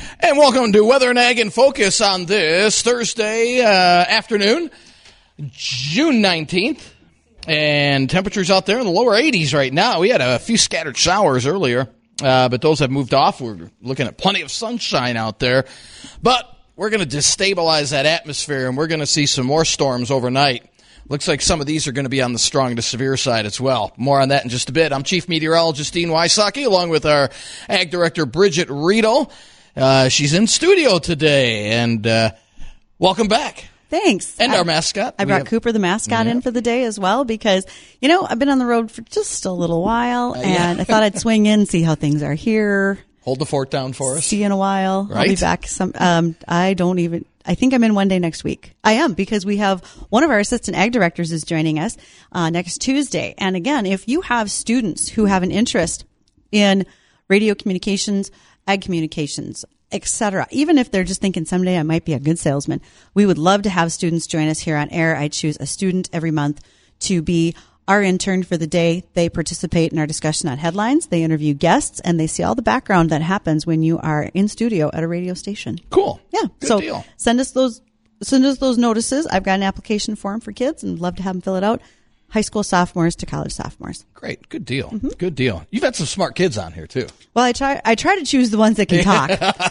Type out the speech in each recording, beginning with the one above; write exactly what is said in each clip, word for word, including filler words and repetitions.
And welcome to Weather and Ag in Focus on this Thursday uh, afternoon, June nineteenth. And temperatures out there in the lower eighties right now. We had a few scattered showers earlier, uh, but those have moved off. We're looking at plenty of sunshine out there. But we're going to destabilize that atmosphere, and we're going to see some more storms overnight. Looks like some of these are going to be on the strong to severe side as well. More on that in just a bit. I'm Chief Meteorologist Dean Wysocki, along with our Ag Director Bridget Riedel. Uh, she's in studio today, and uh, welcome back. Thanks. And I, our mascot. I brought have, Cooper the mascot yeah. in for the day as well because, you know, I've been on the road for just a little while, uh, yeah. and I thought I'd swing in, see how things are here. Hold the fort down for us. See you in a while. Right? I'll be back. Some. Um, I don't even... I think I'm in one day next week. I am because we have one of our assistant ag directors is joining us uh, next Tuesday. And again, if you have students who have an interest in radio communications, ag communications, et cetera, even if they're just thinking someday I might be a good salesman, we would love to have students join us here on air. I choose a student every month to be our intern for the day. They participate in our discussion on headlines. They interview guests, and they see all the background that happens when you are in studio at a radio station. Cool. Yeah. Good so deal. send us those send us those notices. I've got an application form for kids, and love to have them fill it out. High school sophomores to college sophomores. Great. Good deal. Mm-hmm. Good deal. You've had some smart kids on here, too. Well, I try I try to choose the ones that can talk.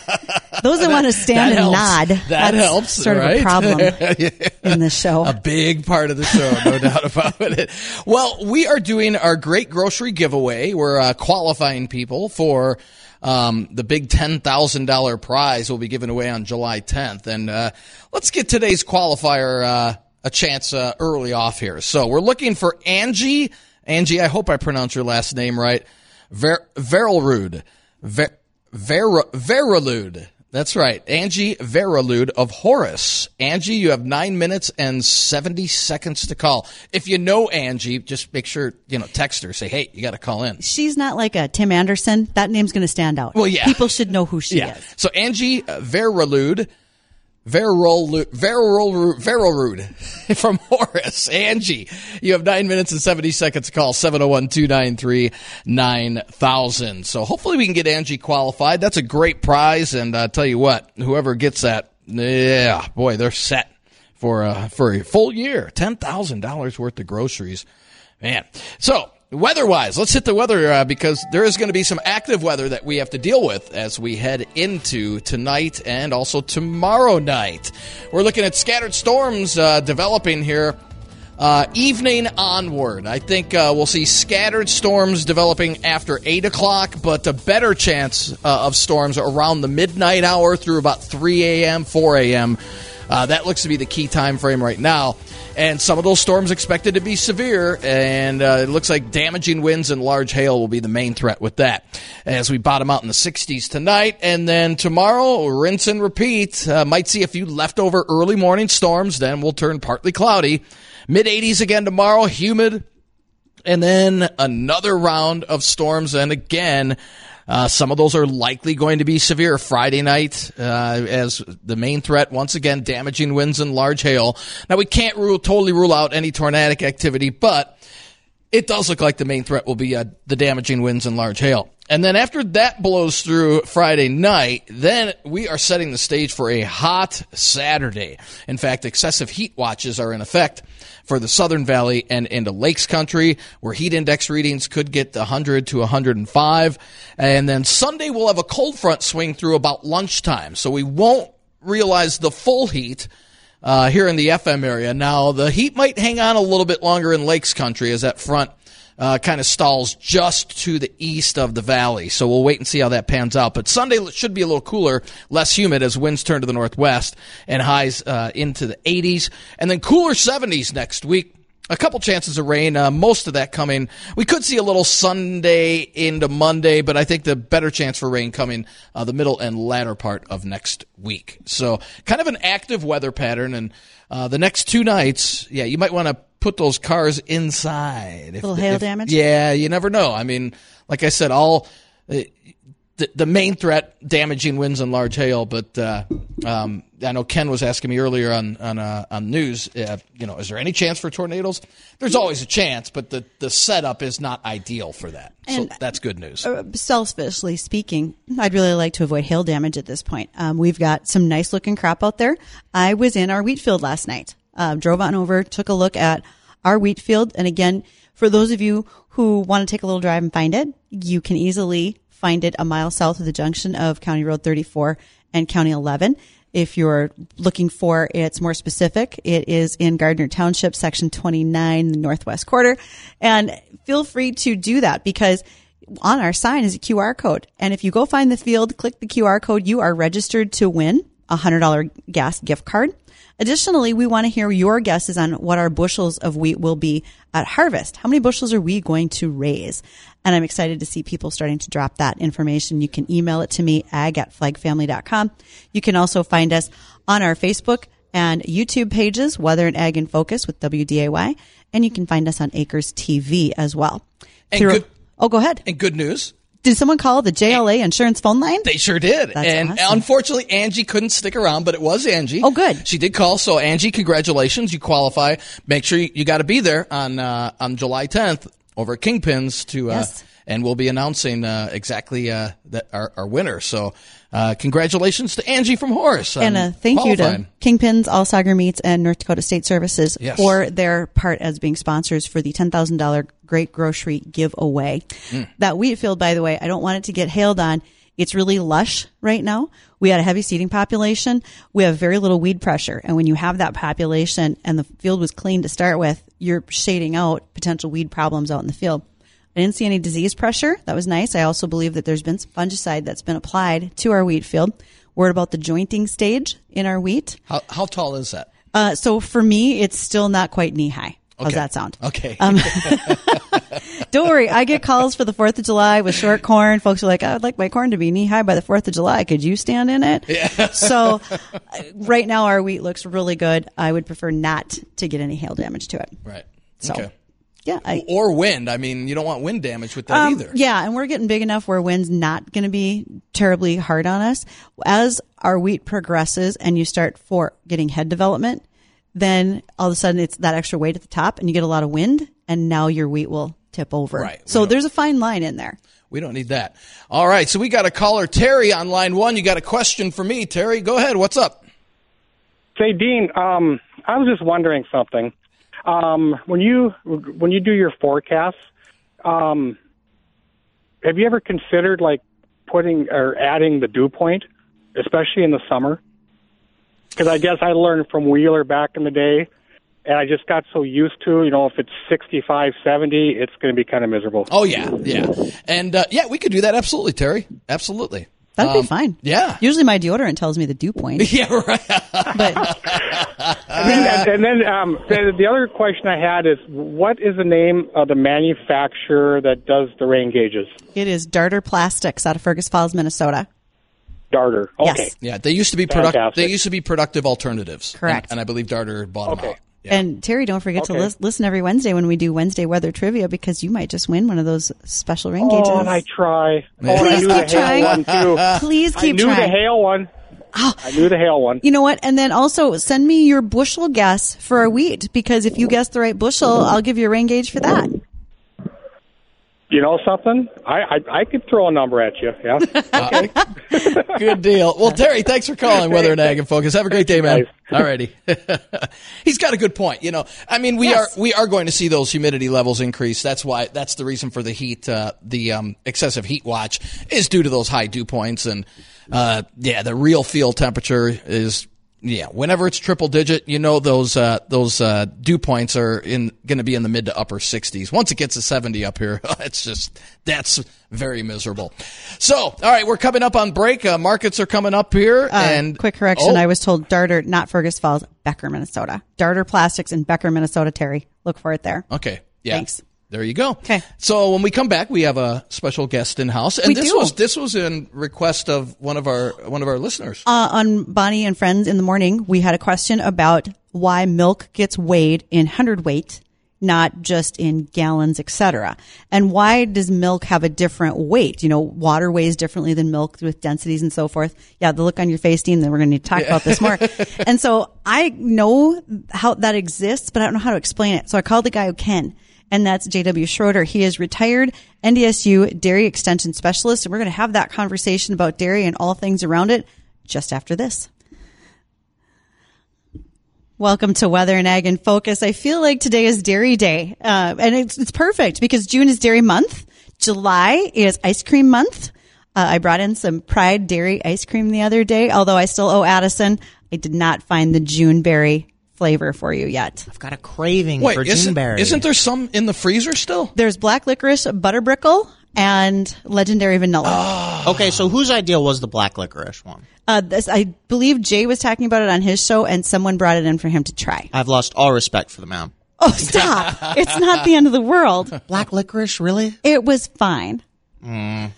Those that, that want to stand and helps. nod. That That's helps. sort right? of a problem yeah. in this show. A big part of the show, no doubt about it. Well, we are doing our great grocery giveaway. We're uh, qualifying people for um, the big ten thousand dollars prize we'll be giving away on July tenth. And uh, let's get today's qualifier uh, a chance uh, early off here. So we're looking for Angie. Angie, I hope I pronounce your last name right. Ver- Verelrude. Ver- Ver- Verelrude. That's right. Angie Verelrude of Horace. Angie, you have nine minutes and seventy seconds to call. If you know Angie, just make sure, you know, text her. Say, hey, you got to call in. She's not like a Tim Anderson. That name's going to stand out. Well, yeah. People should know who she yeah. is. So Angie Verelrude. Verelrude, Verelrude, Verelrude from Horace. Angie, you have nine minutes and seventy seconds to call, seven oh one, two nine three, nine thousand. So hopefully we can get Angie qualified. That's a great prize, and uh, tell you what, whoever gets that, yeah, boy, they're set for, uh, for a full year. ten thousand dollars worth of groceries. Man. So, weather-wise, let's hit the weather uh, because there is going to be some active weather that we have to deal with as we head into tonight and also tomorrow night. We're looking at scattered storms uh, developing here uh, evening onward. I think uh, we'll see scattered storms developing after eight o'clock, but a better chance uh, of storms around the midnight hour through about three a.m., four a.m. Uh, that looks to be the key time frame right now. And some of those storms expected to be severe, and uh, it looks like damaging winds and large hail will be the main threat with that as we bottom out in the sixties tonight. And then tomorrow, rinse and repeat. Uh, might see a few leftover early morning storms, then we'll turn partly cloudy. mid eighties again tomorrow, humid. And then another round of storms, and again, Uh, some of those are likely going to be severe Friday night uh, as the main threat, once again, damaging winds and large hail. Now, we can't rule, totally rule out any tornadic activity, but it does look like the main threat will be uh, the damaging winds and large hail. And then after that blows through Friday night, then we are setting the stage for a hot Saturday. In fact, excessive heat watches are in effect for the Southern Valley and into Lakes Country, where heat index readings could get one hundred to one hundred five. And then Sunday, we'll have a cold front swing through about lunchtime, so we won't realize the full heat uh, here in the F M area. Now, the heat might hang on a little bit longer in Lakes Country as that front Uh, kind of stalls just to the east of the valley. So we'll wait and see how that pans out. But Sunday should be a little cooler, less humid as winds turn to the northwest and highs uh, into the eighties. And then cooler seventies next week. A couple chances of rain, uh, most of that coming. We could see a little Sunday into Monday, but I think the better chance for rain coming uh, the middle and latter part of next week. So kind of an active weather pattern. And uh, the next two nights, yeah, you might want to put those cars inside. A little hail if, damage? Yeah, you never know. I mean, like I said, all uh, the, the main threat, damaging winds and large hail. But uh, um, I know Ken was asking me earlier on on, uh, on news, uh, you know, is there any chance for tornadoes? There's always a chance, but the, the setup is not ideal for that. And so that's good news. Uh, selfishly speaking, I'd really like to avoid hail damage at this point. Um, we've got some nice looking crop out there. I was in our wheat field last night, uh, drove on over, took a look at our wheat field. And again, for those of you who want to take a little drive and find it, you can easily find it a mile south of the junction of County Road thirty-four and County eleven. If you're looking for it's more specific, it is in Gardner Township, section twenty-nine, the northwest quarter. And feel free to do that because on our sign is a Q R code. And if you go find the field, click the Q R code, you are registered to win a one hundred dollars gas gift card. Additionally, we want to hear your guesses on what our bushels of wheat will be at harvest. How many bushels are we going to raise? And I'm excited to see people starting to drop that information. You can email it to me, ag at flagfamily dot com. You can also find us on our Facebook and YouTube pages, Weather and Ag in Focus with W D A Y. And you can find us on Acres T V as well. And Through, good, oh, go ahead. And good news. Did someone call the J L A insurance phone line? They sure did. That's and awesome. Unfortunately, Angie couldn't stick around, but it was Angie. Oh, good. She did call. So, Angie, congratulations. You qualify. Make sure you, you got to be there on uh, on July tenth over at Kingpins to, uh, yes. and we'll be announcing uh, exactly uh, that our, our winner. So, uh, congratulations to Angie from Horace. And uh, thank qualifying. you to Kingpins, All Sagar Meats, and North Dakota State Services yes. for their part as being sponsors for the ten thousand dollars Great Grocery Giveaway. Mm. That wheat field, by the way, I don't want it to get hailed on. It's really lush right now. We had a heavy seeding population. We have very little weed pressure. And when you have that population and the field was clean to start with, you're shading out potential weed problems out in the field. I didn't see any disease pressure. That was nice. I also believe that there's been some fungicide that's been applied to our wheat field. Word about the jointing stage in our wheat. How, how tall is that? Uh, so for me, it's still not quite knee high. How's okay. that sound? Okay. Um, don't worry. I get calls for the fourth of July with short corn. Folks are like, I would like my corn to be knee high by the fourth of July. Could you stand in it? Yeah. So right now our wheat looks really good. I would prefer not to get any hail damage to it. Right. So, okay. Yeah. I, or wind. I mean, you don't want wind damage with that um, either. Yeah. And we're getting big enough where wind's not going to be terribly hard on us. As our wheat progresses and you start for getting head development, then all of a sudden it's that extra weight at the top and you get a lot of wind and now your wheat will tip over. Right. So there's a fine line in there. We don't need that. All right. So we got a caller, Terry, on line one. You got a question for me. Terry, go ahead. What's up? Say, Dean, um, I was just wondering something. Um, when you when you do your forecasts, um, have you ever considered like putting or adding the dew point, especially in the summer? Because I guess I learned from Wheeler back in the day, and I just got so used to, you know, if it's sixty-five, seventy, it's going to be kind of miserable. Oh, yeah, yeah. And, uh, yeah, we could do that. Absolutely, Terry. Absolutely. That'd um, be fine. Yeah. Usually my deodorant tells me the dew point. Yeah, right. But and then, and then um, the, the other question I had is, what is the name of the manufacturer that does the rain gauges? It is Darter Plastics out of Fergus Falls, Minnesota. Darter. Okay. Yes. Yeah, they used to be productive. Fantastic. They used to be productive alternatives. Correct. And, and I believe Darter bought them Okay. out. Yeah. And Terry, don't forget Okay. to lis- listen every Wednesday when we do Wednesday weather trivia because you might just win one of those special rain gauges. Oh, and I try. Yeah. Oh, and I Please knew keep the hail trying. one, too. Please keep I knew trying. the hail one. Oh. I knew the hail one. You know what? And then also send me your bushel guess for our wheat because if you guess the right bushel, I'll give you a rain gauge for that. You know something? I, I I could throw a number at you. Yeah. Okay. Good deal. Well, Terry, thanks for calling Weather and Ag in Focus. Have a great day, man. All righty. He's got a good point. You know, I mean, we Yes. are we are going to see those humidity levels increase. That's why that's the reason for the heat, uh, the um, excessive heat watch is due to those high dew points. And uh, yeah, the real field temperature is. Yeah, whenever it's triple digit, you know those uh, those uh, dew points are in going to be in the mid to upper sixties. Once it gets to seventy up here, it's just that's very miserable. So, all right, we're coming up on break. Uh, markets are coming up here, Uh, and quick correction: oh, I was told Darter, not Fergus Falls, Becker, Minnesota. Darter Plastics in Becker, Minnesota. Terry, look for it there. okay, yeah, Thanks. There you go. Okay. So when we come back, we have a special guest in house, and We this do. was this was in request of one of our one of our listeners. Uh, on Bonnie and Friends in the morning, we had a question about why milk gets weighed in hundredweight, not just in gallons, et cetera. And why does milk have a different weight? You know, water weighs differently than milk with densities and so forth. Yeah, the look on your face, Dean, then we're going to need to talk about this more. And so I know how that exists, but I don't know how to explain it. So I called the guy who can. And that's J W Schroeder. He is retired N D S U dairy extension specialist. And we're going to have that conversation about dairy and all things around it just after this. Welcome to Weather and Ag in Focus. I feel like today is Dairy Day. Uh, and it's, it's perfect because June is Dairy Month. July is Ice Cream Month. Uh, I brought in some Pride Dairy ice cream the other day, although I still owe Addison. I did not find the Juneberry flavor for you yet. I've got a craving Wait, for isn't, Juneberry. Isn't there some in the freezer still? There's black licorice, butterbrickle, and legendary vanilla. Oh. Okay, so whose idea was the black licorice one? Uh, this, I believe Jay was talking about it on his show, and someone brought it in for him to try. I've lost all respect for the man. Oh, stop. It's not the end of the world. Black licorice, really? It was fine. Mm.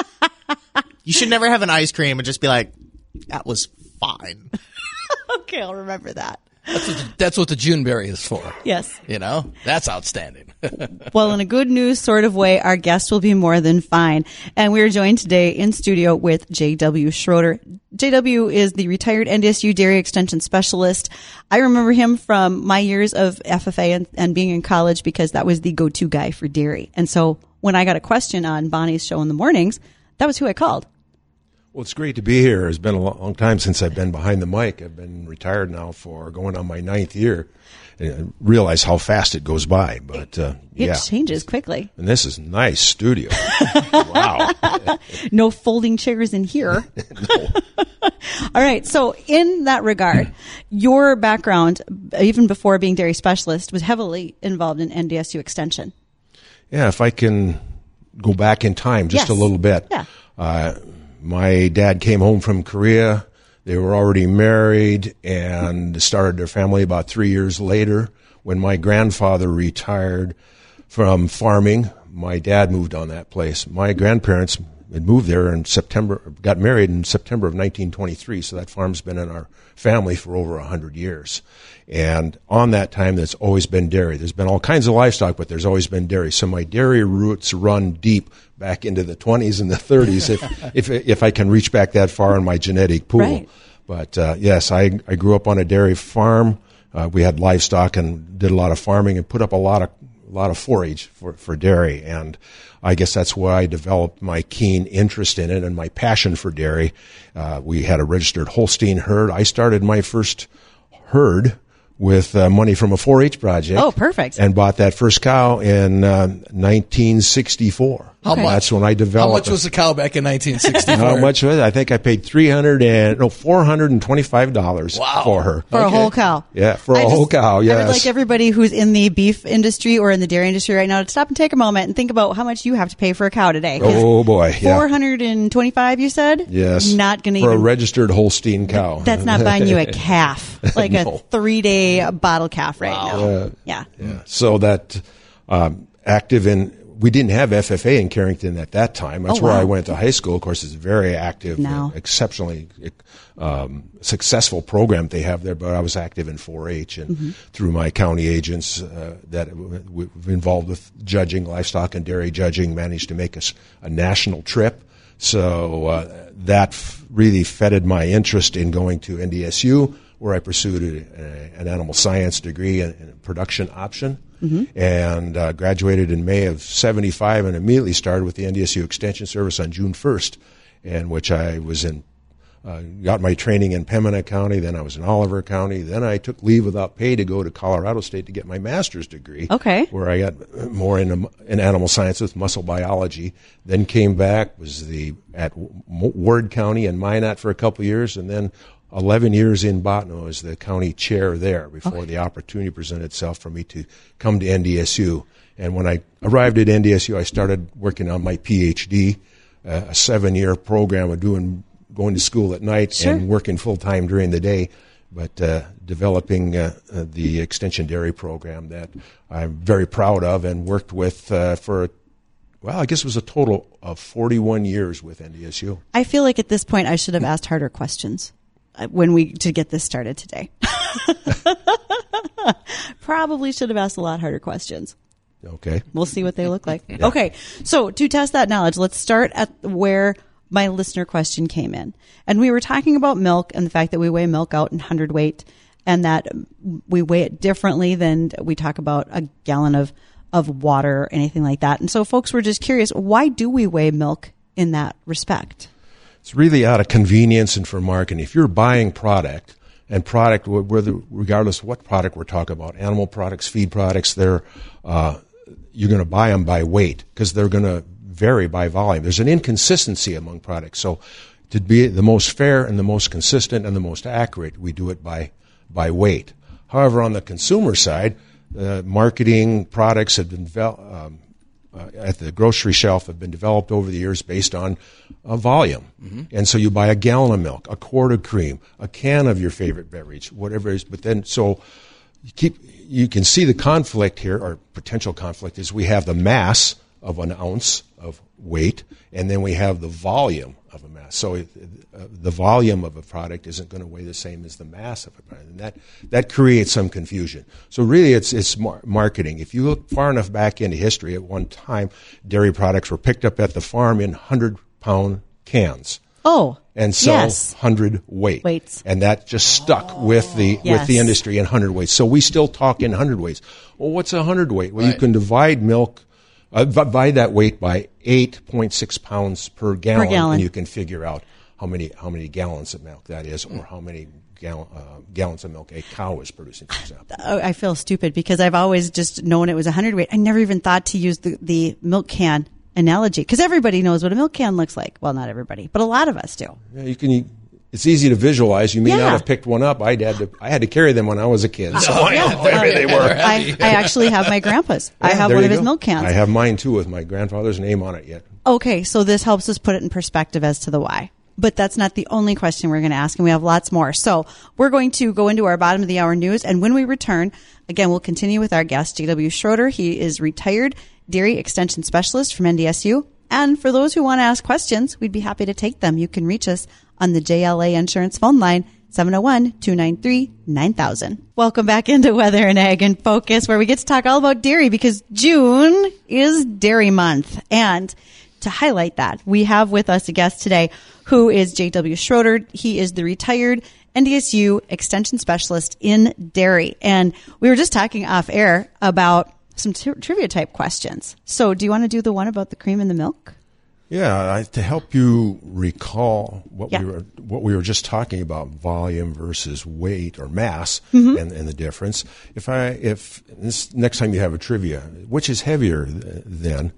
You should never have an ice cream and just be like, that was fine. Okay, I'll remember that. That's what, the, that's what the Juneberry is for. Yes. You know, that's outstanding. Well, in a good news sort of way, our guest will be more than fine. And we are joined today in studio with J W Schroeder. J W is the retired N D S U dairy extension specialist. I remember him from my years of F F A and, and being in college because that was the go-to guy for dairy. And so when I got a question on Bonnie's show in the mornings, that was who I called. Well, it's great to be here. It's been a long time since I've been behind the mic. I've been retired now for going on my ninth year. And I realize how fast it goes by, but uh, it yeah. changes quickly. And this is nice studio. Wow. No folding chairs in here. No. All right. So in that regard, your background, even before being dairy specialist, was heavily involved in N D S U extension. Yeah, if I can go back in time just Yes. a little bit. Yeah. Uh, my dad came home from Korea. They were already married and started their family about three years later. When my grandfather retired from farming, my dad moved on that place. My grandparents had moved there in September, got married in September of nineteen twenty-three, so that farm's been in our family for over one hundred years. And on that time, there's always been dairy. There's been all kinds of livestock, but there's always been dairy. So my dairy roots run deep back into the twenties and the thirties, if if if I can reach back that far in my genetic pool. Right. But uh, yes, I I grew up on a dairy farm. Uh, we had livestock and did a lot of farming and put up a lot of a lot of forage for for dairy. And I guess that's where I developed my keen interest in it and my passion for dairy. Uh, we had a registered Holstein herd. I started my first herd with uh, money from a four H project. Oh, perfect. And bought that first cow in uh, nineteen sixty-four. How much? That's when I How developed. much was the cow back in nineteen sixty-four? How much was it? I think I paid three hundred and no four hundred and twenty-five dollars Wow. for her. For a Okay. whole cow. Yeah, for I a just- whole cow. I would Yes. like everybody who's in the beef industry or in the dairy industry right now to stop and take a moment and think about how much you have to pay for a cow today. 'Cause Oh boy, yeah. four hundred twenty-five, you said? Yes. Not going to for even. a registered Holstein cow. That's not buying you a calf, like No. a three-day bottle calf right Wow. now. Uh, Yeah. Yeah. So that um, active in. We didn't have F F A in Carrington at that time. That's Oh, where wow. I went to high school. Of course, it's a very active, Now. uh, exceptionally um, successful program they have there. But I was active in four H and Mm-hmm. through my county agents uh, that w- w- involved with judging, livestock and dairy judging, managed to make us a national trip. So uh, that f- really fetid my interest in going to N D S U, where I pursued a, a, an animal science degree and, and a production option. Mm-hmm. And uh, graduated in May of seventy-five and immediately started with the N D S U Extension Service on June first, in which I was in, uh, got my training in Pembina County, then I was in Oliver County, then I took leave without pay to go to Colorado State to get my master's degree. Okay. Where I got more in, in animal science with muscle biology, then came back, was the at Ward County and Minot for a couple of years, and then eleven years in Bottineau as the county chair there before Okay. the opportunity presented itself for me to come to N D S U. And when I arrived at N D S U, I started working on my P H D, uh, a seven-year program of doing going to school at night Sure. and working full-time during the day, but uh, developing uh, uh, the Extension Dairy program that I'm very proud of and worked with uh, for, well, I guess it was a total of forty-one years with N D S U. I feel like at this point I should have asked harder questions uh, when we to get this started today. Probably should have asked a lot harder questions. Okay. We'll see what they look like. Okay. So to test that knowledge, let's start at where my listener question came in. And we were talking about milk and the fact that we weigh milk out in hundredweight and that we weigh it differently than we talk about a gallon of, of water or anything like that. And so folks were just curious, why do we weigh milk in that respect? It's really out of convenience and for marketing. If you're buying product, and product, whether regardless of what product we're talking about, animal products, feed products, they're uh, you're going to buy them by weight because they're going to vary by volume. There's an inconsistency among products. So to be the most fair and the most consistent and the most accurate, we do it by by weight. However, on the consumer side, uh, marketing products have been developed. Um, Uh, at the grocery shelf have been developed over the years based on uh, volume. Mm-hmm. And so you buy a gallon of milk, a quart of cream, a can of your favorite beverage, whatever it is. But then, so you keep, you can see the conflict here, or potential conflict, is we have the mass of an ounce of weight, and then we have the volume of a mass. So it, uh, the volume of a product isn't going to weigh the same as the mass of a product, and that that creates some confusion. So really, it's it's mar- marketing. If you look far enough back into history, at one time, dairy products were picked up at the farm in hundred-pound cans. Oh, and so yes. hundred weight, weights, and that just stuck oh, with the yes. with the industry in hundred weights. So we still talk in hundred weights. Well, what's a hundred weight? Well, right. you can divide milk. Uh, divide that weight by eight point six pounds per gallon, per gallon, and you can figure out how many how many gallons of milk that is, or how many gallon, uh, gallons of milk a cow is producing, for example. I feel stupid because I've always just known it was a hundred weight. I never even thought to use the, the milk can analogy because everybody knows what a milk can looks like. Well, not everybody, but a lot of us do. Yeah, you can. It's easy to visualize. You may yeah. not have picked one up. I had to. I had to carry them when I was a kid. So oh, I yeah. know how heavy they were. I, I actually have my grandpa's. Yeah, I have there one you of his go. milk cans. I have mine too, with my grandfather's name on it yet. Okay, so this helps us put it in perspective as to the why. But that's not the only question we're going to ask, and we have lots more. So we're going to go into our bottom of the hour news, and when we return, again, we'll continue with our guest, J W Schroeder. He is retired dairy extension specialist from N D S U. And for those who want to ask questions, we'd be happy to take them. You can reach us on the J L A Insurance phone line, seven oh one, two nine three, nine thousand. Welcome back into Weather and Ag in Focus, where we get to talk all about dairy because June is Dairy Month. And to highlight that, we have with us a guest today who is J W Schroeder. He is the retired N D S U extension specialist in dairy. And we were just talking off air about some t- trivia type questions. So do you want to do the one about the cream and the milk? Yeah, I, to help you recall what yeah. we were what we were just talking about, volume versus weight or mass, mm-hmm. and, and the difference. If I if this next time you have a trivia, which is heavier than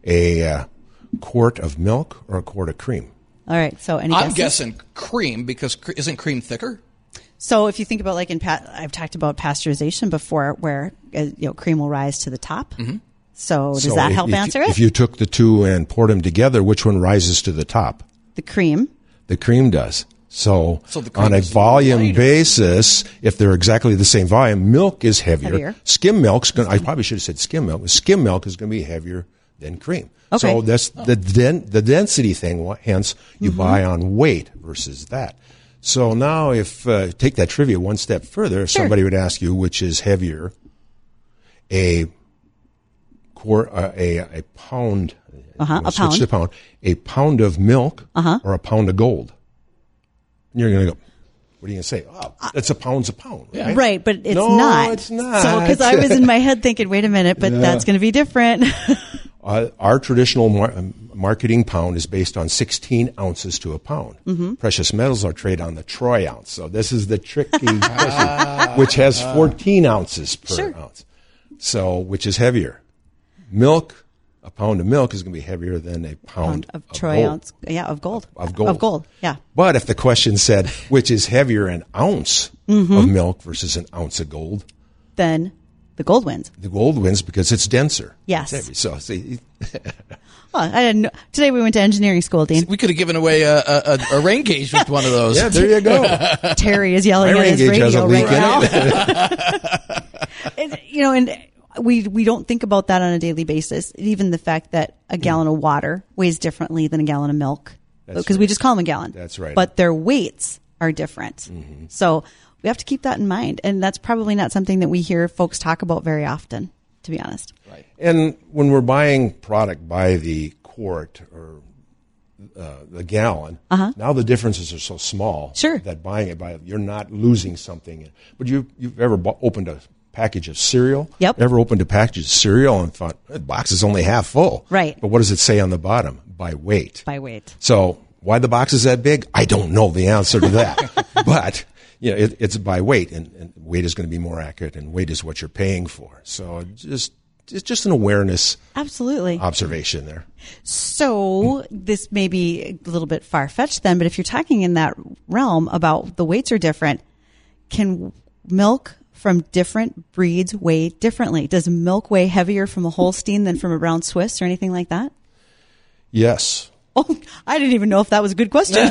a uh, quart of milk or a quart of cream? All right. So any I'm guesses? guessing cream because cr- isn't cream thicker? So if you think about like in pa- I've talked about pasteurization before, where uh, you know cream will rise to the top. Mm-hmm. So does So that if- help if, answer it? If you took the two and poured them together, which one rises to the top? The cream. The cream does. So, So the cream on a is volume lighter. basis, if they're exactly the same volume, milk is heavier. Heavier. Skim milk's going. I probably should have said skim milk. Skim milk is going to be heavier than cream. Okay. So that's the den- the density thing. wh- Hence, you Mm-hmm. buy on weight versus that. So now, if uh, take that trivia one step further, if Sure. somebody would ask you which is heavier, a quart, uh, a a pound, Uh-huh, we'll a switch pound. to pound, a pound of milk, Uh-huh. or a pound of gold. And you're going to go, what are you going to say? Oh, that's a pound's a pound, right? Right, but it's No, not. it's not. So because I was in my head thinking, wait a minute, but Yeah. that's going to be different. Uh, our traditional mar- um, marketing pound is based on sixteen ounces to a pound. Mm-hmm. Precious metals are traded on the troy ounce. So this is the tricky question, which has fourteen ounces per Sure. ounce. So which is heavier? Milk, a pound of milk is going to be heavier than a pound, Pound of of troy gold. ounce, yeah, of gold, Of, of gold. of gold, yeah. But if the question said, which is heavier, an ounce Mm-hmm. of milk versus an ounce of gold, Then the gold wins. the gold wins because it's denser. Yes. It's heavy. So see, Well, I didn't know. Today we went to engineering school, Dean. We could have given away a, a, a rain gauge with one of those. yeah, there you go. Terry is yelling My at rain his gauge has radio a leak right in now. And, you know, and we we don't think about that on a daily basis. Even the fact that a gallon of water weighs differently than a gallon of milk, That's because we right. just call them a gallon. That's right. But their weights are different. Mm-hmm. So we have to keep that in mind. And that's probably not something that we hear folks talk about very often, to be honest. Right. And when we're buying product by the quart or uh, the gallon, Uh-huh. now the differences are so small Sure. that buying it by you're not losing something. But you you've ever bu- opened a package of cereal? Yep. Ever opened a package of cereal and thought the box is only half full? Right. But what does it say on the bottom? By weight. By weight. So why the box is that big? I don't know the answer to that. But you know, it, it's by weight, and, and weight is going to be more accurate, and weight is what you're paying for. So just it's just an awareness Absolutely. observation there. So this may be a little bit far-fetched then, but if you're talking in that realm about the weights are different, can milk from different breeds weigh differently? Does milk weigh heavier from a Holstein than from a Brown Swiss or anything like that? Yes. Oh, I didn't even know if that was a good question.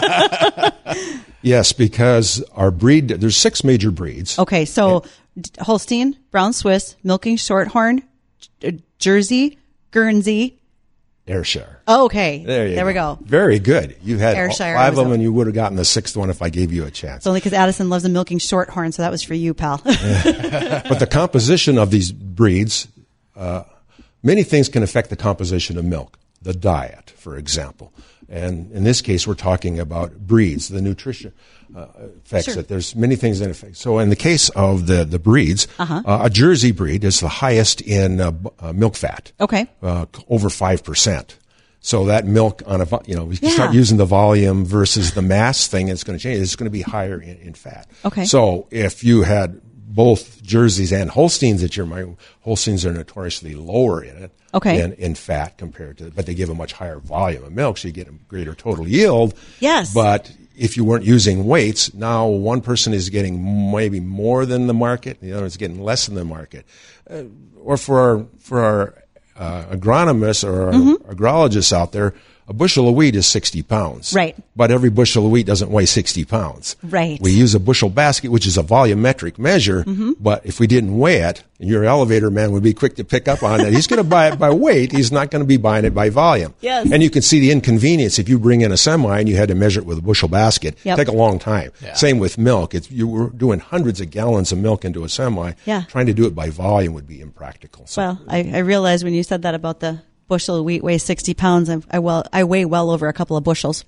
Yes, because our breed, there's six major breeds. Okay, so d- Holstein, Brown Swiss, Milking Shorthorn, J- Jersey, Guernsey. Ayrshire. Oh, okay, There you we go. Very good. You had all Ayrshire, I five was of them, a- and you would have gotten the sixth one if I gave you a chance. It's only because Addison loves a Milking Shorthorn, so that was for you, pal. But the composition of these breeds, uh, many things can affect the composition of milk. The diet, for example. And in this case, we're talking about breeds, the nutrition uh, affects Sure. it. There's many things that affect. So in the case of the, the breeds, uh-huh. uh, a Jersey breed is the highest in uh, b- uh, milk fat. Okay. Uh, over five percent. So that milk on a, vo- you know, we can Yeah. start using the volume versus the mass thing, it's going to change. It's going to be higher in, in fat. Okay. So if you had both Jerseys and Holsteins at your mind, Holsteins are notoriously lower in it. Okay. In, in fat compared to, but they give a much higher volume of milk, so you get a greater total yield. Yes. But if you weren't using weights, now one person is getting maybe more than the market, and the other is getting less than the market. Uh, or for our, for our uh, agronomists or our Mm-hmm. agrologists out there, a bushel of wheat is sixty pounds. Right. But every bushel of wheat doesn't weigh sixty pounds. Right. We use a bushel basket, which is a volumetric measure, Mm-hmm. but if we didn't weigh it, your elevator man would be quick to pick up on it. He's going to buy it by weight. He's not going to be buying it by volume. Yes. And you can see the inconvenience if you bring in a semi and you had to measure it with a bushel basket. Yep. Take a long time. Yeah. Same with milk. It's, you were doing hundreds of gallons of milk into a semi. Yeah. Trying to do it by volume would be impractical. So Well, I, I realized when you said that about the bushel of wheat weighs sixty pounds, I, I, well, I weigh well over a couple of bushels.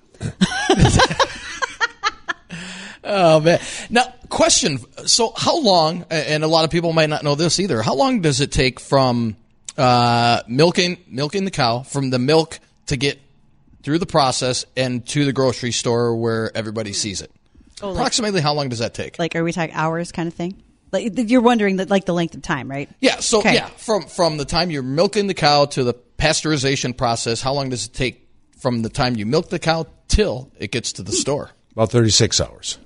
Oh man! Now, question. So, how long? And a lot of people might not know this either. How long does it take from uh, milking milking the cow, from the milk to get through the process and to the grocery store where everybody sees it? Oh, like- Approximately, how long does that take? Like, are we talking hours kind of thing? Like, you're wondering that, like the length of time, right? Yeah. So, Okay. yeah, from from the time you're milking the cow to the pasteurization process, how long does it take from the time you milk the cow till it gets to the store? about thirty-six hours.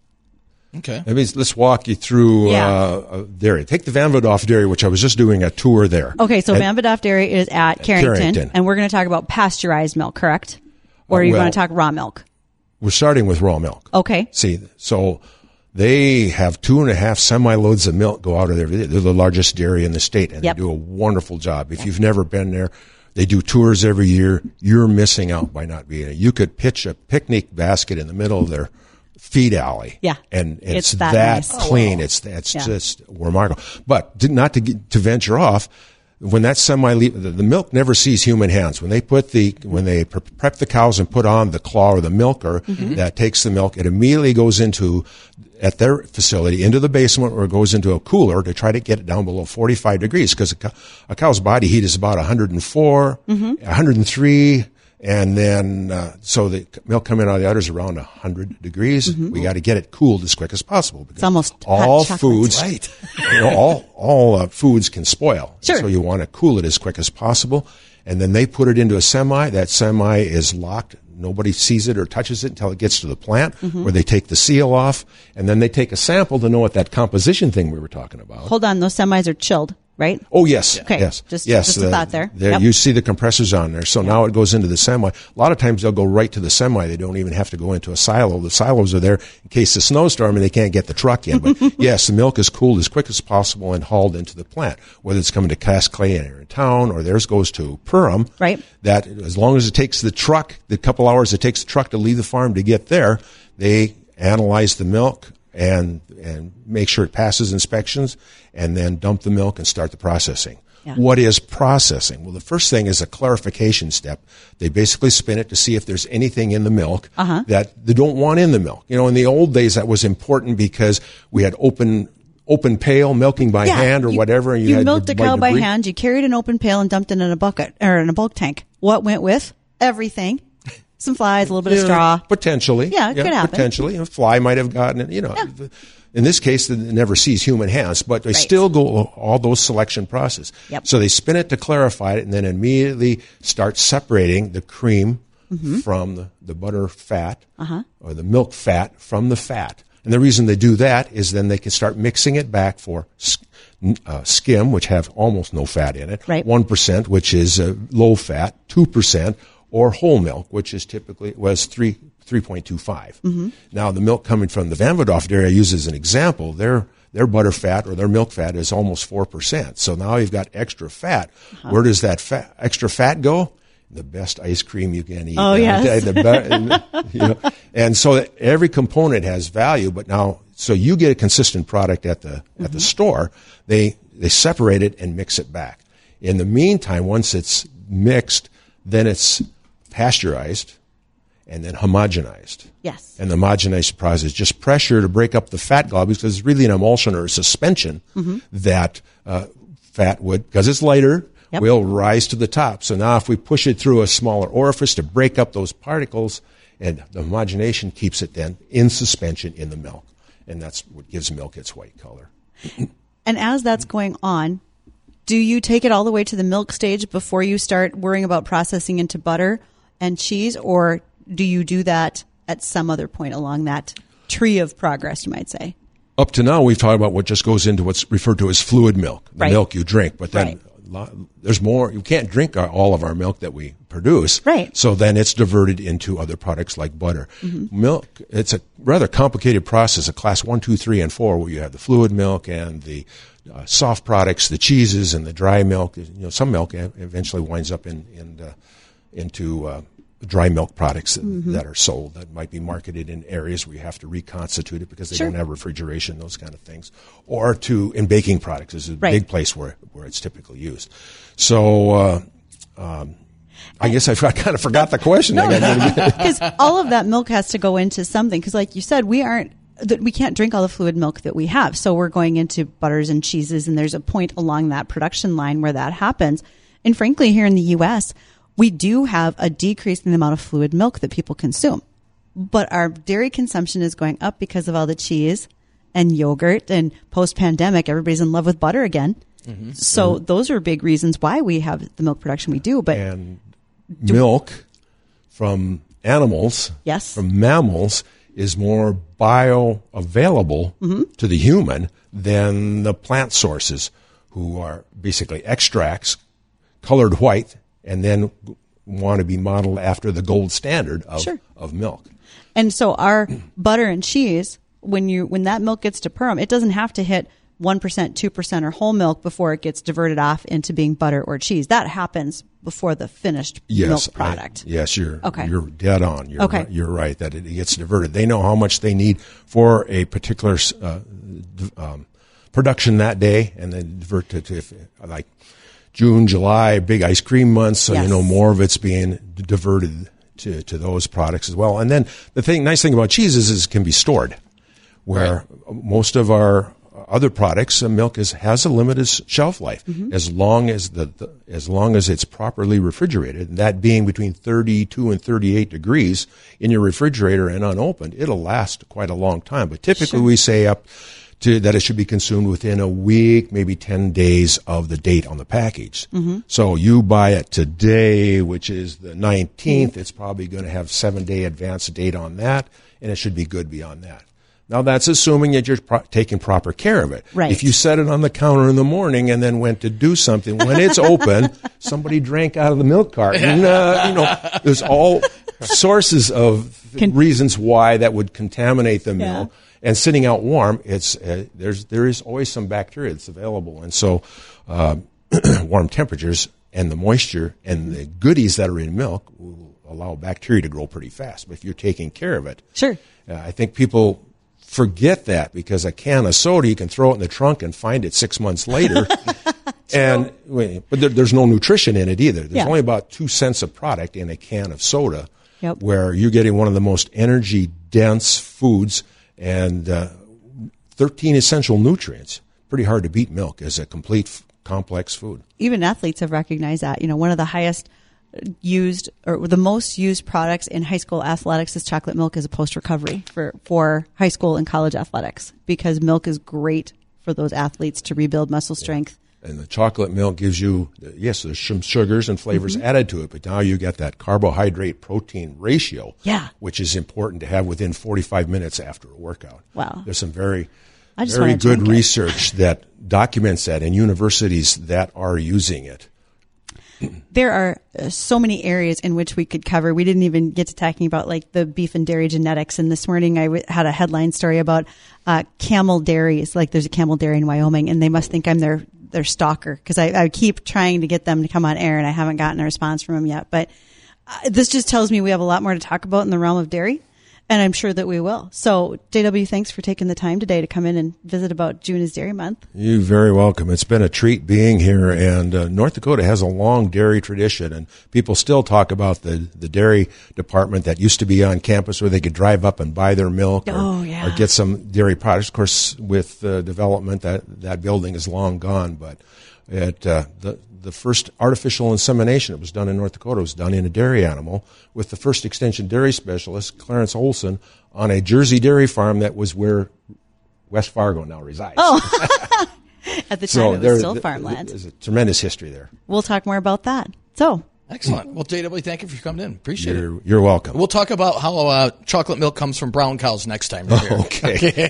Okay. Maybe let's walk you through Yeah. uh, uh, dairy. Take the Van Vadolf Dairy, which I was just doing a tour there. Okay, so And- Van Vadolf Dairy is at Carrington, Carrington. and we're going to talk about pasteurized milk, correct? Or Uh, are you well- going to talk raw milk? We're starting with raw milk. Okay. See, so they have two and a half semi loads of milk go out of there. They're the largest dairy in the state, and Yep. they do a wonderful job. If you've never been there, they do tours every year. You're missing out by not being there. You could pitch a picnic basket in the middle of their feed alley. Yeah. And, and It's it's, that that, nice. clean. It's, it's Yeah. just remarkable. But to- not to get, to venture off, when that semi, the, the milk never sees human hands. When they put the, when they pre- prep the cows and put on the claw or the milker Mm-hmm. that takes the milk, it immediately goes into, at their facility, into the basement or it goes into a cooler to try to get it down below forty-five degrees because a, cow, a cow's body heat is about one hundred four, Mm-hmm. one hundred three, and then uh, so the milk coming out of the udder is around one hundred degrees. We got to get it cooled as quick as possible. Because Mm-hmm. almost hot all chocolate. foods, Right. you know, all all uh, foods can spoil. Sure. So you want to cool it as quick as possible, and then they put it into a semi. That semi is locked. Nobody sees it or touches it until it gets to the plant, Mm-hmm. where they take the seal off, and then they take a sample to know what that composition thing we were talking about. Hold on, those semis are chilled, right? Oh yes, Okay, yes, just- yes. just a thought there. Yep. You see the compressors on there, so now it goes into the semi. A lot of times they'll go right to the semi. They don't even have to go into a silo. The silos are there in case of snowstorm and they can't get the truck in. But yes, the milk is cooled as quick as possible and hauled into the plant. Whether it's coming to Cass Clay here in town or theirs goes to Perham. Right. That as long as it takes the truck, the couple hours it takes the truck to leave the farm to get there, they analyze the milk. and and make sure it passes inspections, and then dump the milk and start the processing. Yeah. What is processing? Well, the first thing is a clarification step. They basically spin it to see if there's anything in the milk Uh-huh. that they don't want in the milk. You know, in the old days, that was important because we had open open pail milking by hand or you, whatever. And you, you had milked to a cow by debris. hand. You carried an open pail and dumped it in a bucket or in a bulk tank. What went with? Everything. Some flies, a little bit of Yeah, straw. Potentially. Yeah, it could happen. Potentially. A fly might have gotten it, you know. Yeah. In this case, it never sees human hands, but they Right. still go all those selection process. Yep. So they spin it to clarify it and then immediately start separating the cream Mm-hmm. from the, the butter fat Uh-huh. or the milk fat from the fat. And the reason they do that is then they can start mixing it back for uh, skim, which have almost no fat in it, Right. one percent, which is uh, low fat, two percent, or whole milk, which is typically was three three point two five. Mm-hmm. Now, the milk coming from the Van Voordorf dairy I use as an example, their their butter fat or their milk fat is almost four percent. So now you've got extra fat. Uh-huh. Where does that fat, extra fat go? The best ice cream you can eat. Oh, yes. The be- you know, and so every component has value, but now, so you get a consistent product at the mm-hmm. at the store. They they separate it and mix it back. In the meantime, once it's mixed, then it's pasteurized and then homogenized. Yes. And the homogenized process is just pressure to break up the fat globulus because it's really an emulsion or a suspension mm-hmm. that uh, fat would, because it's lighter, Yep. will rise to the top. So now if we push it through a smaller orifice to break up those particles, and the homogenation keeps it then in suspension in the milk. And that's what gives milk its white color. And as that's going on, do you take it all the way to the milk stage before you start worrying about processing into butter and cheese, or do you do that at some other point along that tree of progress, you might say? Up to now, we've talked about what just goes into what's referred to as fluid milk, the right. milk you drink. But then right. there's more. You can't drink our, all of our milk that we produce. Right. So then it's diverted into other products like butter. Mm-hmm. Milk, it's a rather complicated process, a class one, two, three, and four, where you have the fluid milk and the uh, soft products, the cheeses and the dry milk. You know, some milk eventually winds up in, in uh, into uh, dry milk products that, mm-hmm. that are sold that might be marketed in areas where you have to reconstitute it because they sure. don't have refrigeration, those kind of things. Or to in baking products is a right. big place where, where it's typically used. So uh, um, I guess I kind of forgot the question. Because all of that milk has to go into something. Because like you said, we aren't that we can't drink all the fluid milk that we have. So we're going into butters and cheeses, and there's a point along that production line where that happens. And frankly, here in the U S, we do have a decrease in the amount of fluid milk that people consume. But our dairy consumption is going up because of all the cheese and yogurt, and post-pandemic, everybody's in love with butter again. Mm-hmm. So mm-hmm. those are big reasons why we have the milk production we do. But and milk from animals, yes. from mammals, is more bioavailable mm-hmm. to the human than the plant sources, who are basically extracts, colored white, and then want to be modeled after the gold standard of, sure. of milk. And so our butter and cheese, when you when that milk gets to perm, it doesn't have to hit one percent, two percent, or whole milk before it gets diverted off into being butter or cheese. That happens before the finished yes, milk product. I, yes, you're okay. you're dead on. You're, okay. right, you're right that it gets diverted. They know how much they need for a particular uh, um, production that day, and then divert to, to like June, July, big ice cream months. So yes. you know more of it's being diverted to, to those products as well. And then the thing, nice thing about cheese is, is it can be stored, where right. most of our other products, uh, milk is has a limited shelf life mm-hmm. as long as the, the as long as it's properly refrigerated. And that being between thirty-two and thirty-eight degrees in your refrigerator and unopened, it'll last quite a long time. But typically, sure. we say up to that it should be consumed within a week, maybe ten days of the date on the package. Mm-hmm. So you buy it today, which is the nineteenth. Mm-hmm. It's probably going to have seven day advance date on that, and it should be good beyond that. Now, that's assuming that you're pro- taking proper care of it. Right. If you set it on the counter in the morning and then went to do something, when it's open, somebody drank out of the milk carton. Uh, you know, there's all sources of Can- reasons why that would contaminate the milk. Yeah. And sitting out warm, it's uh, there's there is always some bacteria that's available, and so uh, warm temperatures and the moisture and the goodies that are in milk will allow bacteria to grow pretty fast. But if you're taking care of it, sure, uh, I think people forget that, because a can of soda, you can throw it in the trunk and find it six months later. and But there, there's no nutrition in it either. There's Yeah. only about two cents of product in a can of soda, Yep. where you're getting one of the most energy-dense foods and uh, thirteen essential nutrients. Pretty hard to beat milk as a complete, f- complex food. Even athletes have recognized that. You know, one of the highest used or the most used products in high school athletics is chocolate milk as a post recovery for, for high school and college athletics, because milk is great for those athletes to rebuild muscle strength. And the chocolate milk gives you, yes, there's some sugars and flavors added to it, but now you get that carbohydrate protein ratio, Yeah. which is important to have within forty-five minutes after a workout. Wow. There's some very, I just very wanna good drink it. research that documents that in universities that are using it. There are uh, so many areas in which we could cover. We didn't even get to talking about like the beef and dairy genetics. And this morning I w- had a headline story about uh, camel dairies. Like there's a camel dairy in Wyoming, and they must think I'm their their stalker, because I, I keep trying to get them to come on air, and I haven't gotten a response from them yet. But uh, this just tells me we have a lot more to talk about in the realm of dairy, and I'm sure that we will. So, J W, thanks for taking the time today to come in and visit about June is Dairy Month. You're very welcome. It's been a treat being here, and uh, North Dakota has a long dairy tradition, and people still talk about the, the dairy department that used to be on campus where they could drive up and buy their milk or, Oh, yeah. or get some dairy products. Of course, with uh, development, that, that building is long gone, but it, uh, the the first artificial insemination that was done in North Dakota was done in a dairy animal with the first extension dairy specialist, Clarence Olson, on a Jersey dairy farm that was where West Fargo now resides. Oh, at the time So it there- was still th- farmland. There's a tremendous history there. We'll talk more about that. So, Excellent. Well, J W, thank you for coming in. Appreciate it. You're, you're welcome. We'll talk about how uh, chocolate milk comes from brown cows next time. You're here. Okay.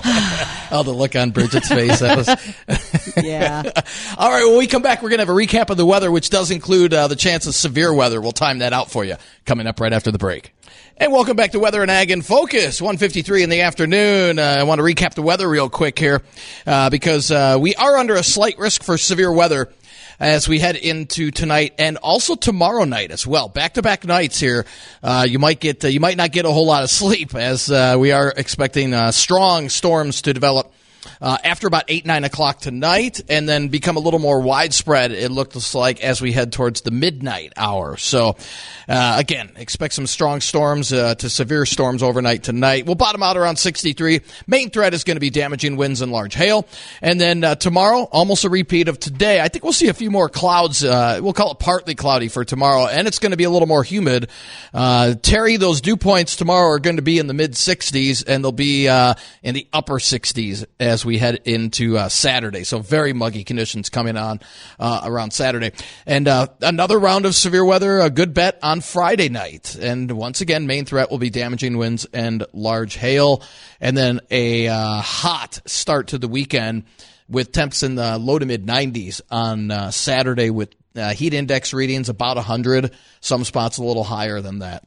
Oh, the look on Bridget's face. That was. yeah. All right, when we come back, we're going to have a recap of the weather, which does include uh, the chance of severe weather. We'll time that out for you coming up right after the break. And welcome back to Weather and Ag in Focus, one fifty-three in the afternoon. Uh, I want to recap the weather real quick here uh, because uh, we are under a slight risk for severe weather as we head into tonight and also tomorrow night as well. Back-to-back nights here. Uh, you might get, uh, you might not get a whole lot of sleep as uh, we are expecting uh, strong storms to develop Uh, after about eight, nine o'clock tonight, and then become a little more widespread, it looks like, as we head towards the midnight hour. So, uh, again, expect some strong storms uh, to severe storms overnight tonight. We'll bottom out around sixty-three. Main threat is going to be damaging winds and large hail. And then uh, tomorrow, almost a repeat of today. I think we'll see a few more clouds. Uh, we'll call it partly cloudy for tomorrow, and it's going to be a little more humid. Uh, Terry, those dew points tomorrow are going to be in the mid-sixties, and they'll be uh, in the upper sixties as we head into uh, Saturday. So very muggy conditions coming on uh, around Saturday. And uh, another round of severe weather, a good bet on Friday night. And once again, main threat will be damaging winds and large hail. And then a uh, hot start to the weekend with temps in the low to mid nineties on uh, Saturday with uh, heat index readings about one hundred. Some spots a little higher than that.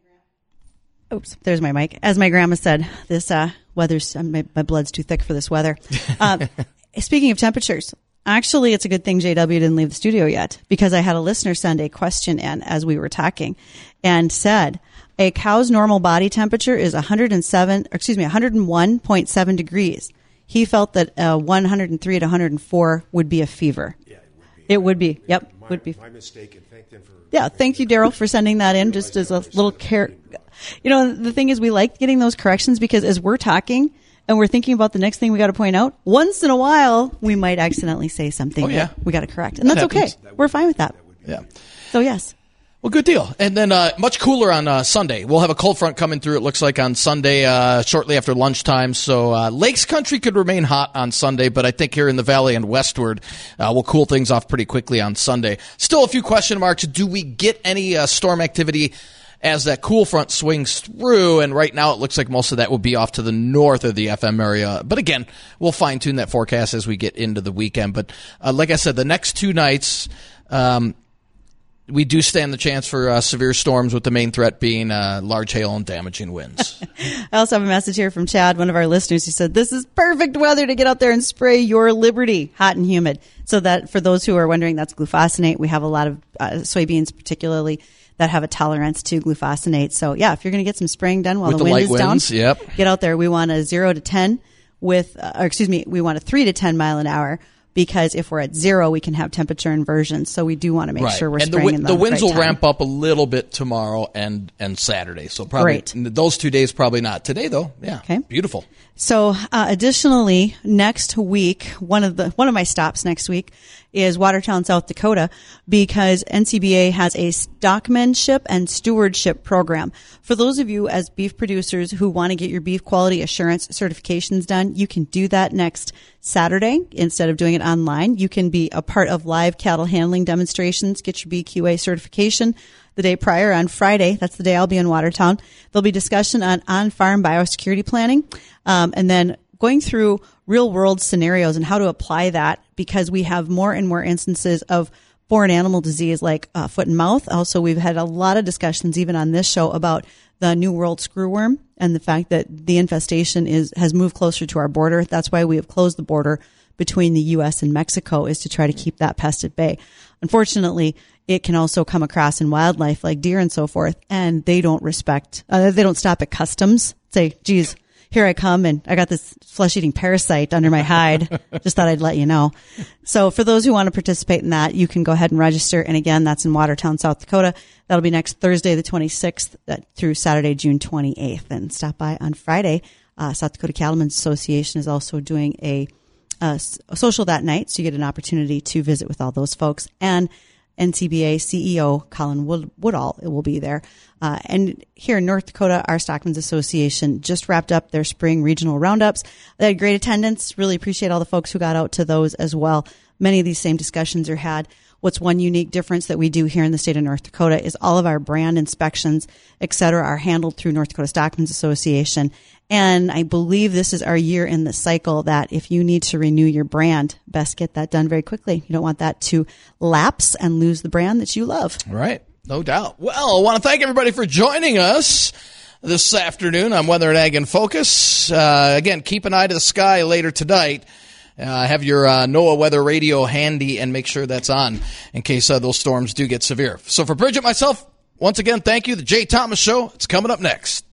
Oops, there's my mic. As my grandma said, this uh, weather's, uh, my, my blood's too thick for this weather. Uh, speaking of temperatures, actually, it's a good thing J W didn't leave the studio yet, because I had a listener send a question in as we were talking and said, a cow's normal body temperature is one hundred seven, or excuse me, one hundred one point seven degrees. He felt that uh, one hundred three to one hundred four would be a fever. Yeah, it would be. It would be. Yep, My, would be. my mistake, and thank them for. Yeah, thank you, Daryl, for sending that in just as a little care. You know, the thing is, we like getting those corrections because as we're talking and we're thinking about the next thing we got to point out, once in a while, we might accidentally say something Oh, yeah. that we got to correct. And That that's okay. happens. We're fine with that. Yeah. So, yes. Well, good deal. And then uh, much cooler on uh, Sunday. We'll have a cold front coming through, it looks like, on Sunday uh, shortly after lunchtime. So uh, Lakes Country could remain hot on Sunday, but I think here in the valley and westward, uh, we'll cool things off pretty quickly on Sunday. Still a few question marks. Do we get any uh, storm activity as that cool front swings through? And right now it looks like most of that will be off to the north of the F M area. But again, we'll fine-tune that forecast as we get into the weekend. But uh, like I said, the next two nights um, – we do stand the chance for uh, severe storms, with the main threat being uh, large hail and damaging winds. I also have a message here from Chad, one of our listeners, who said, this is perfect weather to get out there and spray your Liberty, hot and humid. So that for those who are wondering, that's glufosinate. We have a lot of uh, soybeans particularly that have a tolerance to glufosinate. So yeah, if you're going to get some spraying done while With the, the wind light is winds, down, yep. get out there. We want a zero to ten with, uh, or excuse me, we want a three to ten mile an hour. Because if we're at zero, we can have temperature inversion. So we do want to make right. sure we're and spraying the, in the the winds right will time. ramp up a little bit tomorrow and, and Saturday. So probably Great. those two days, probably not. Today, though, yeah, Okay. beautiful. So, uh, additionally, next week, one of the one of my stops next week is Watertown, South Dakota, because N C B A has a stockmanship and stewardship program. For those of you as beef producers who want to get your beef quality assurance certifications done, you can do that next Saturday instead of doing it online. You can be a part of live cattle handling demonstrations, get your B Q A certification. The day prior on Friday, that's the day I'll be in Watertown, there'll be discussion on on-farm biosecurity planning, um, and then going through real-world scenarios and how to apply that, because we have more and more instances of foreign animal disease like uh, foot and mouth. Also, we've had a lot of discussions even on this show about the New World screwworm and the fact that the infestation is has moved closer to our border. That's why we have closed the border between the U S and Mexico, is to try to keep that pest at bay. Unfortunately, it can also come across in wildlife like deer and so forth, and they don't respect, uh, they don't stop at customs, say, geez, here I come and I got this flesh-eating parasite under my hide. Just thought I'd let you know. So for those who want to participate in that, you can go ahead and register. And again, that's in Watertown, South Dakota. That'll be next Thursday, the twenty-sixth through Saturday, June twenty-eighth. And stop by on Friday. Uh, South Dakota Cattlemen's Association is also doing a, a, a social that night. So you get an opportunity to visit with all those folks. And N C B A C E O Colin Wood, Woodall will be there. Uh, and here in North Dakota, our Stockmen's Association just wrapped up their spring regional roundups. They had great attendance. Really appreciate all the folks who got out to those as well. Many of these same discussions are had. What's one unique difference that we do here in the state of North Dakota is all of our brand inspections, et cetera, are handled through North Dakota Stockmen's Association. And I believe this is our year in the cycle that if you need to renew your brand, best get that done very quickly. You don't want that to lapse and lose the brand that you love. Right. No doubt. Well, I want to thank everybody for joining us this afternoon on Weather and Ag in Focus. Uh, again, keep an eye to the sky later tonight. Uh, have your uh, NOAA weather radio handy and make sure that's on in case uh, those storms do get severe. So for Bridget, myself, once again, thank you. The Jay Thomas Show, it's coming up next.